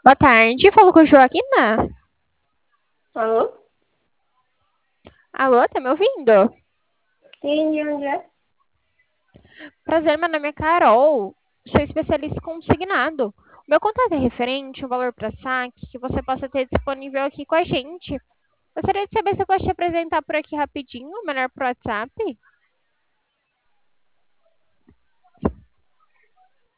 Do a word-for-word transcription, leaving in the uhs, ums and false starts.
Boa tarde, falou com o Joaquina. Alô? Alô, tá me ouvindo? Sim, de onde é? Prazer, meu nome é Carol. Sou especialista em consignado. O meu contato é referente ao valor para saque que você possa ter disponível aqui com a gente. Gostaria de saber se eu posso te apresentar por aqui rapidinho, melhor pro WhatsApp.